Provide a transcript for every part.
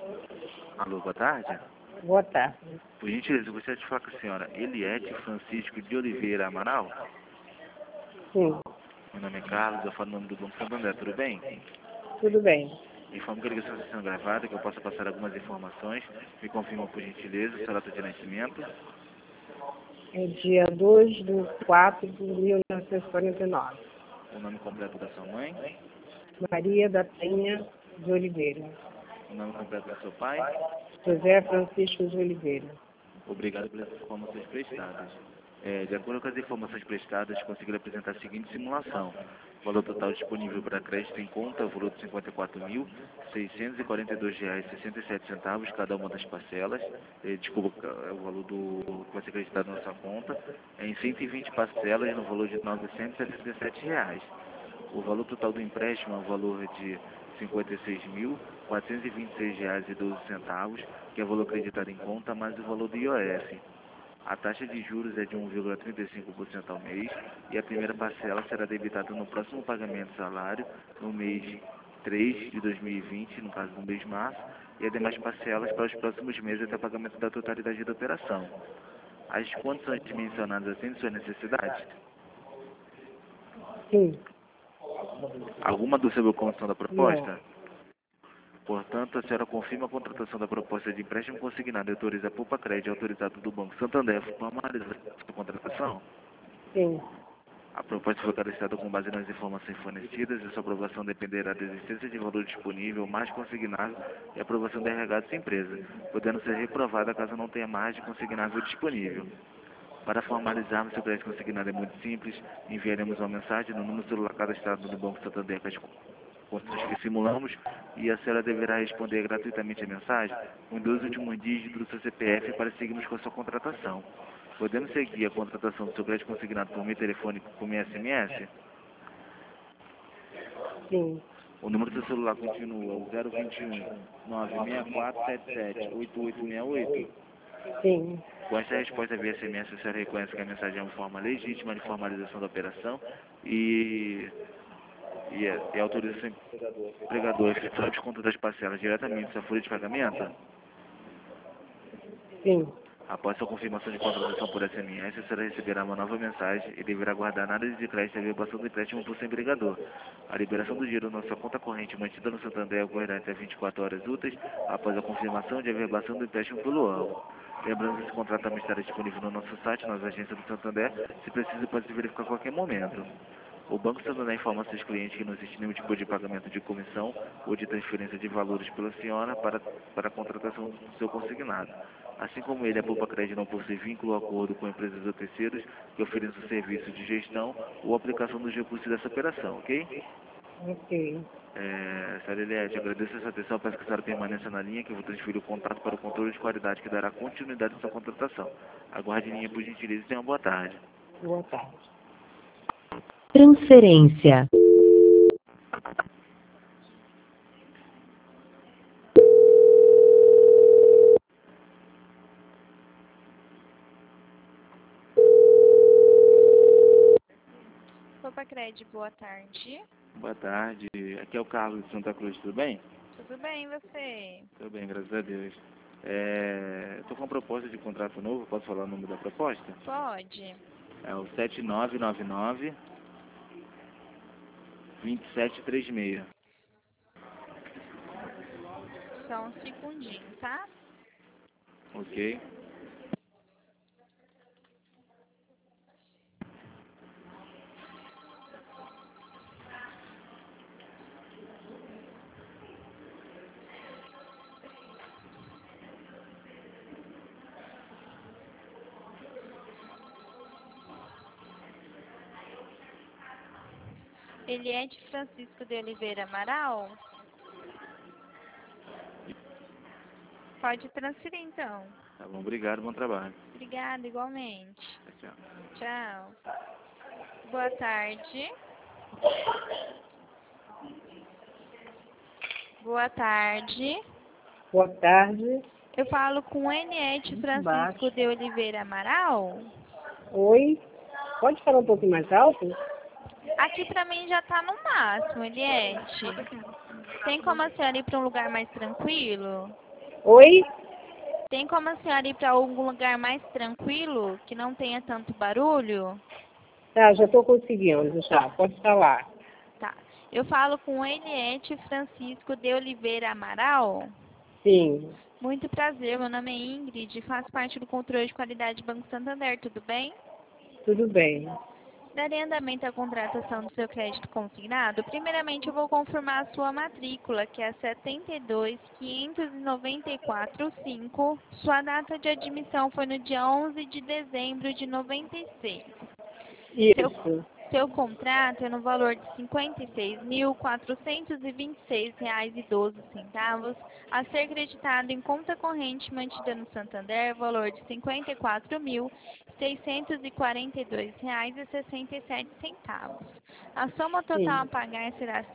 Alô, boa tarde. Boa tarde. Por gentileza, eu gostaria de falar com a senhora Eliette Francisco de Oliveira Amaral. Sim, Meu nome é Carlos, eu falo em nome do Banco Santander, tudo bem? tudo bem. Informo que a ligação está sendo gravada, que eu possa passar algumas informações. Me confirma, por gentileza, sua data de nascimento, É dia 2/4/1949. o nome completo da sua mãe, Maria da Penha de Oliveira. o nome completo do seu pai. José Francisco de Oliveira. Obrigado pelas informações prestadas. De acordo com as informações prestadas, consegui apresentar a seguinte simulação. O valor total disponível para crédito em conta, o valor de R$ 54.642,67, cada uma das parcelas. Desculpa, o valor que vai ser acreditado na sua conta, em 120 parcelas no valor de R$ 977. O valor total do empréstimo é o valor de R$ 56.426,12, que é o valor acreditado em conta, mais o valor do IOF. A taxa de juros é de 1,35% ao mês e a primeira parcela será debitada no próximo pagamento salário, no mês 3 de 2020, no caso do mês de março, e as demais parcelas para os próximos meses até o pagamento da totalidade da operação. As condições mencionadas atendem suas necessidades? Sim, Alguma dúvida sobre a condição da não. proposta? Portanto, a senhora confirma a contratação da proposta de empréstimo consignado e autoriza a Poupa Crédito autorizado do Banco Santander a formalizar a contratação? Sim, A proposta foi cadastrada com base nas informações fornecidas e sua aprovação dependerá da existência de valor disponível, mais consignado e aprovação da RH dessa empresa, podendo ser reprovada caso não tenha margem consignável disponível. Para formalizarmos seu crédito consignado é muito simples, enviaremos uma mensagem no número celular cadastrado no Banco Santander com as condições que simulamos e a senhora deverá responder gratuitamente a mensagem com os 2 últimos dígitos do seu CPF para seguirmos com a sua contratação. Podemos seguir a contratação do seu crédito consignado por meio telefônico por meio SMS? sim, O número do seu celular continua o 021 96477 8868. sim, Com essa resposta via SMS, a senhora reconhece que a mensagem é uma forma legítima de formalização da operação e autoriza o empregador a efetuar o desconto das parcelas diretamente da sua folha de pagamento. sim. Após sua confirmação de contratação por SMS, a senhora receberá uma nova mensagem e deverá guardar nada de crédito e averbação do empréstimo por seu empregador. A liberação do dinheiro na sua conta corrente mantida no Santander ocorrerá até 24 horas úteis após a confirmação de averbação do empréstimo pelo órgão. Lembrando que esse contrato também estará disponível no nosso site, nas agências do Santander, se precisa pode se verificar a qualquer momento. O Banco Santander informa a seus clientes que não existe nenhum tipo de pagamento de comissão ou de transferência de valores pela senhora para a contratação do seu consignado. Assim como ele, a Poupa Crédito não possui vínculo ou acordo com empresas ou terceiros que ofereçam serviço de gestão ou aplicação dos recursos dessa operação, ok? Ok. Senhora Eliette, agradeço a sua atenção, peço que a senhora permaneça na linha, que eu vou transferir o contato para o controle de qualidade que dará continuidade à sua contratação. Aguarde em linha, por gentileza, e tenha uma boa tarde. Boa tarde. Transferência. Poupa Crédito, boa tarde. Boa tarde, aqui é o Carlos de Santa Cruz, tudo bem? Tudo bem, e você? Tudo bem, graças a Deus. Estou com uma proposta de contrato novo, posso falar o nome da proposta? Pode. É o 7999 2736. Só um segundinho, tá? Ok? Eliette Francisco de Oliveira Amaral? Pode transferir, então. Tá bom, obrigado, bom trabalho. Obrigada, igualmente. Tchau. Tchau. Boa tarde. Boa tarde. Boa tarde. Eu falo com Eliette Francisco Baixo. de Oliveira Amaral? Oi. Pode falar um pouquinho mais alto? Aqui pra mim já tá no máximo, Eliette. Tem como a senhora ir pra um lugar mais tranquilo? Oi? Tem como a senhora ir para algum lugar mais tranquilo, que não tenha tanto barulho? Tá, já estou conseguindo, já. Pode falar. Tá. Eu falo com Eliette Francisco de Oliveira Amaral. Sim, Muito prazer, meu nome é Ingrid, faço parte do controle de qualidade do Banco Santander, tudo bem? tudo bem. Darei andamento à contratação do seu crédito consignado. Primeiramente, eu vou confirmar a sua matrícula, que é 72594-5. Sua data de admissão foi no dia 11 de dezembro de 96. Seu, Isso, seu contrato é no valor de R$ 56.426,12, a ser creditado em conta corrente mantida no Santander, valor de R$ 54.642,67. A soma total a sim, pagar será R$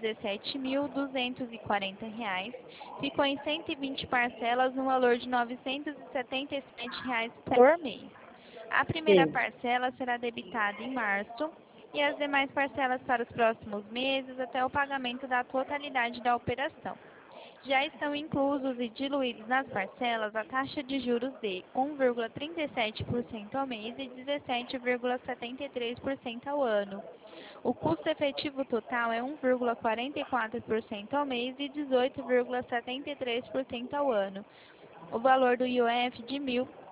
117.240. Ficou em 120 parcelas no valor de R$ 977 por mês. A primeira sim, parcela será debitada em março e as demais parcelas para os próximos meses até o pagamento da totalidade da operação. Já estão inclusos e diluídos nas parcelas a taxa de juros de 1,37% ao mês e 17,73% ao ano. O custo efetivo total é 1,44% ao mês e 18,73% ao ano. O valor do IOF de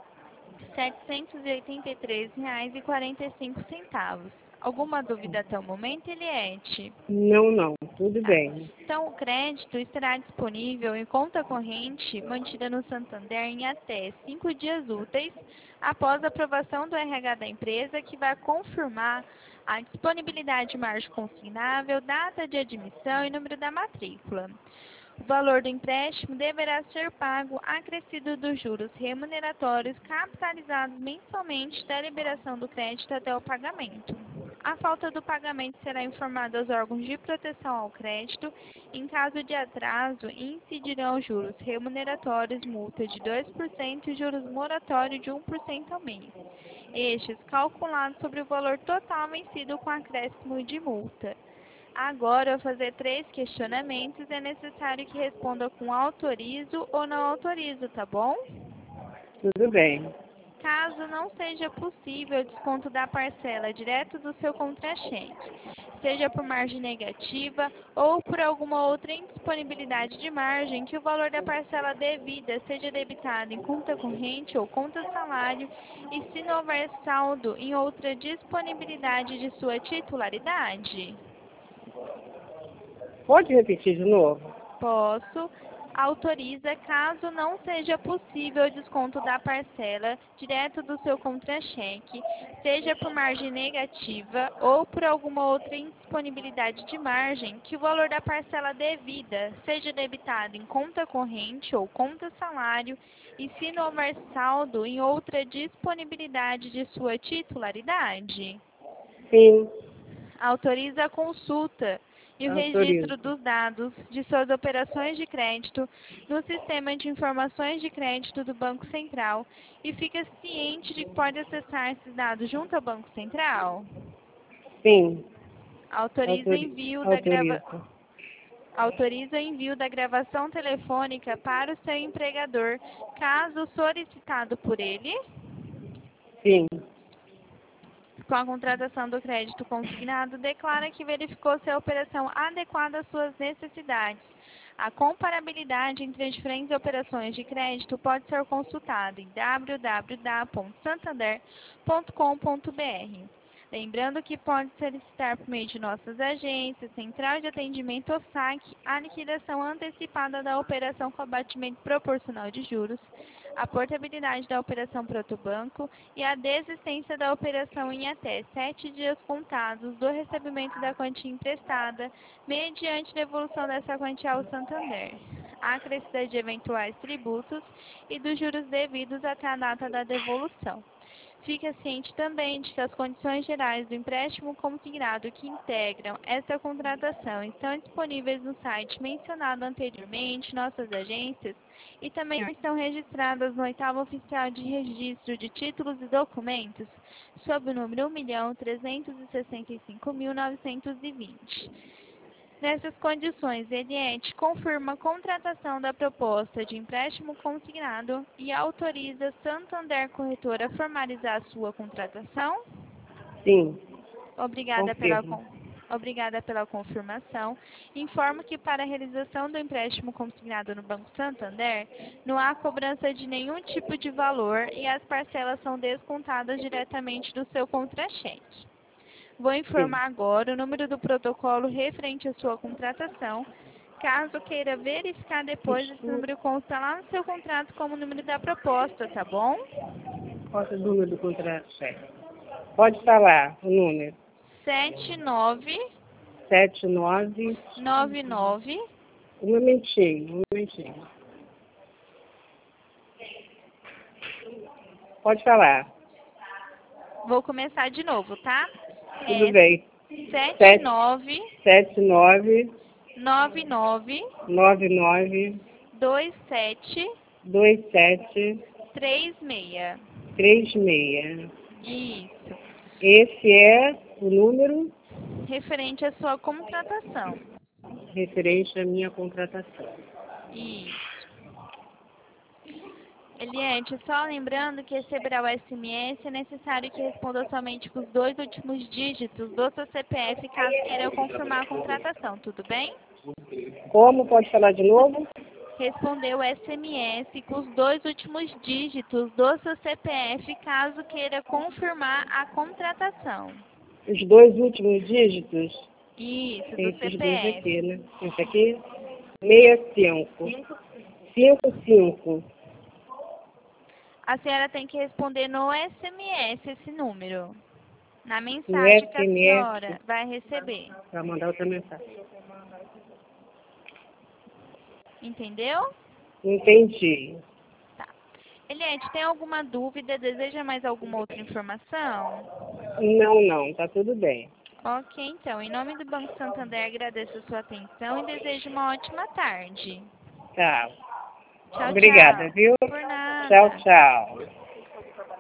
R$ 783,45. Alguma dúvida até o momento, Eliette? não, não, tudo Tá. bem. Então, o crédito estará disponível em conta corrente mantida no Santander em até 5 dias úteis após a aprovação do RH da empresa, que vai confirmar a disponibilidade de margem consignável, data de admissão e número da matrícula. O valor do empréstimo deverá ser pago acrescido dos juros remuneratórios capitalizados mensalmente da liberação do crédito até o pagamento. A falta do pagamento será informada aos órgãos de proteção ao crédito. Em caso de atraso, incidirão juros remuneratórios, multa de 2% e juros moratórios de 1% ao mês. Estes calculados sobre o valor total vencido com acréscimo de multa. Agora, ao fazer 3 questionamentos, é necessário que responda com autorizo ou não autorizo, tá bom? Tudo bem. Caso não seja possível o desconto da parcela direto do seu contra-cheque, seja por margem negativa ou por alguma outra indisponibilidade de margem, que o valor da parcela devida seja debitado em conta corrente ou conta salário e se não houver saldo em outra disponibilidade de sua titularidade. Pode repetir de novo? Posso. Autoriza caso não seja possível o desconto da parcela direto do seu contra-cheque, seja por margem negativa ou por alguma outra indisponibilidade de margem, que o valor da parcela devida seja debitado em conta corrente ou conta salário e se não houver saldo em outra disponibilidade de sua titularidade. Sim, Autoriza a consulta e o registro autorizo. dos dados de suas operações de crédito no Sistema de Informações de Crédito do Banco Central e fica ciente de que pode acessar esses dados junto ao Banco Central. Sim, Autoriza o envio da autorizo. Autoriza o envio da gravação telefônica para o seu empregador, caso solicitado por ele. Sim, Com a contratação do crédito consignado, declara que verificou se a operação adequada às suas necessidades. A comparabilidade entre as diferentes operações de crédito pode ser consultada em www.santander.com.br. Lembrando que pode solicitar por meio de nossas agências, Central de Atendimento ou SAC, a liquidação antecipada da operação com abatimento proporcional de juros, a portabilidade da operação protobanco e a desistência da operação em até 7 dias contados do recebimento da quantia emprestada, mediante devolução dessa quantia ao Santander, a acrescida de eventuais tributos e dos juros devidos até a data da devolução. Fica ciente também de que as condições gerais do empréstimo consignado que integram esta contratação estão disponíveis no site mencionado anteriormente, nossas agências, e também estão registradas no 8º Oficial de Registro de Títulos e Documentos, sob o número 1.365.920. Nessas condições, Eliette confirma a contratação da proposta de empréstimo consignado e autoriza Santander Corretora a formalizar a sua contratação? Sim, Obrigada confirmo. Obrigada pela confirmação. Informo que para a realização do empréstimo consignado no Banco Santander, não há cobrança de nenhum tipo de valor e as parcelas são descontadas diretamente do seu contra-cheque. Vou informar agora o número do protocolo referente à sua contratação. Caso queira verificar depois, esse número consta lá no seu contrato como número da proposta, tá bom? Qual é o número do contrato? Pode falar o número. 7999. Um momentinho. Pode falar. Vou começar de novo, tá? Tudo bem. 7999 99 27 27 36. 36. Isso. Esse é o número Referente à sua contratação. referente à minha contratação. Isso. Eliette, só lembrando que receberá o SMS, é necessário que responda somente com os 2 últimos dígitos do seu CPF, caso queira confirmar a contratação, tudo bem? Como? Pode falar de novo? Responder o SMS com os 2 últimos dígitos do seu CPF, caso queira confirmar a contratação. Os 2 últimos dígitos? Isso, do Esses dois CPF. aqui, né? Esse aqui? 65. 55. A senhora tem que responder no SMS esse número. Na No mensagem que a SMS. senhora vai receber. Para mandar outra mensagem. Entendeu? Entendi. Tá. Eliette, tem alguma dúvida? Deseja mais alguma outra informação? Não. Tá tudo bem. Ok, então. Em nome do Banco Santander, agradeço a sua atenção e desejo uma ótima tarde. Tá. Tchau, Obrigada, tchau. viu? Por nada. Tchau.